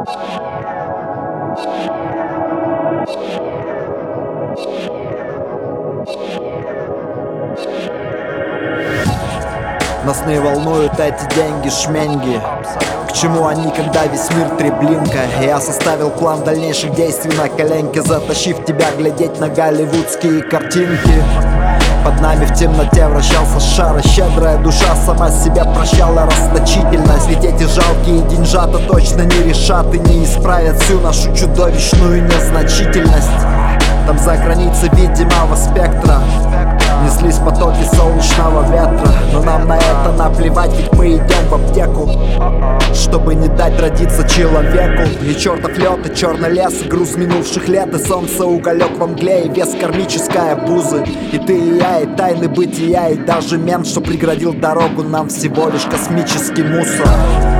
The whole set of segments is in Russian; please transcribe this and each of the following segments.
Нас не волнуют эти деньги, шменьги. К чему они, когда весь мир треблинка? Я составил план дальнейших действий на коленке, затащив тебя глядеть на голливудские картинки. Под нами в темноте вращался шар, и щедрая душа сама себя прощала расточительность. Ведь эти жалкие деньжата точно не решат и не исправят всю нашу чудовищную незначительность. Там за границей видимого спектра неслись потоки солнечного ветра, но нам на это наплевать, ведь мы идем в аптеку, чтобы не дать родиться человеку. И чертов лед, и черный лес, и груз минувших лет, и солнце, уголек во мгле, и вес кармической обузы. И ты, и я, и тайны бытия, и даже мент, что преградил дорогу, нам всего лишь космический мусор.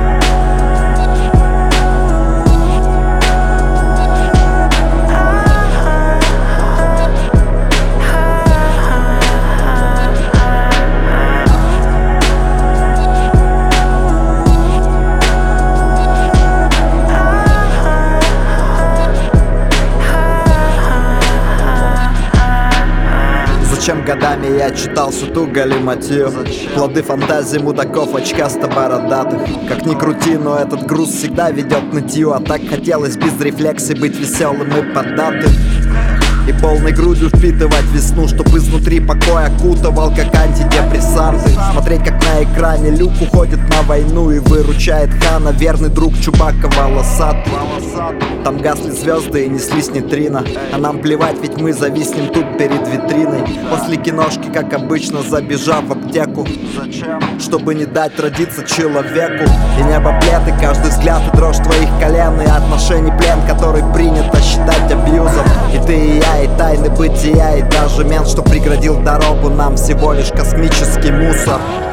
Зачем годами я читал всю ту галиматью? Плоды фантазии мудаков очкасто-бородатых. Как ни крути, но этот груз всегда ведет к нытью. А так хотелось без рефлексий быть веселым и поддатым, и полной грудью впитывать весну, чтоб изнутри покой окутывал, как антидепрессанты. Смотреть, как на экране Люк уходит на войну и выручает Хана, верный друг Чубака волосатый. Там гасли звезды и неслись нейтрино, а нам плевать, ведь мы зависнем тут перед витриной. После киношки, как обычно, забежав в аптеку, чтобы не дать родиться человеку. И небо плед, и каждый взгляд, и дрожь твоих колен, и отношений плен, который принято считать абьюзом. И ты, и я, и тайны бытия, и даже мент, что преградил дорогу, нам всего лишь космический мусор.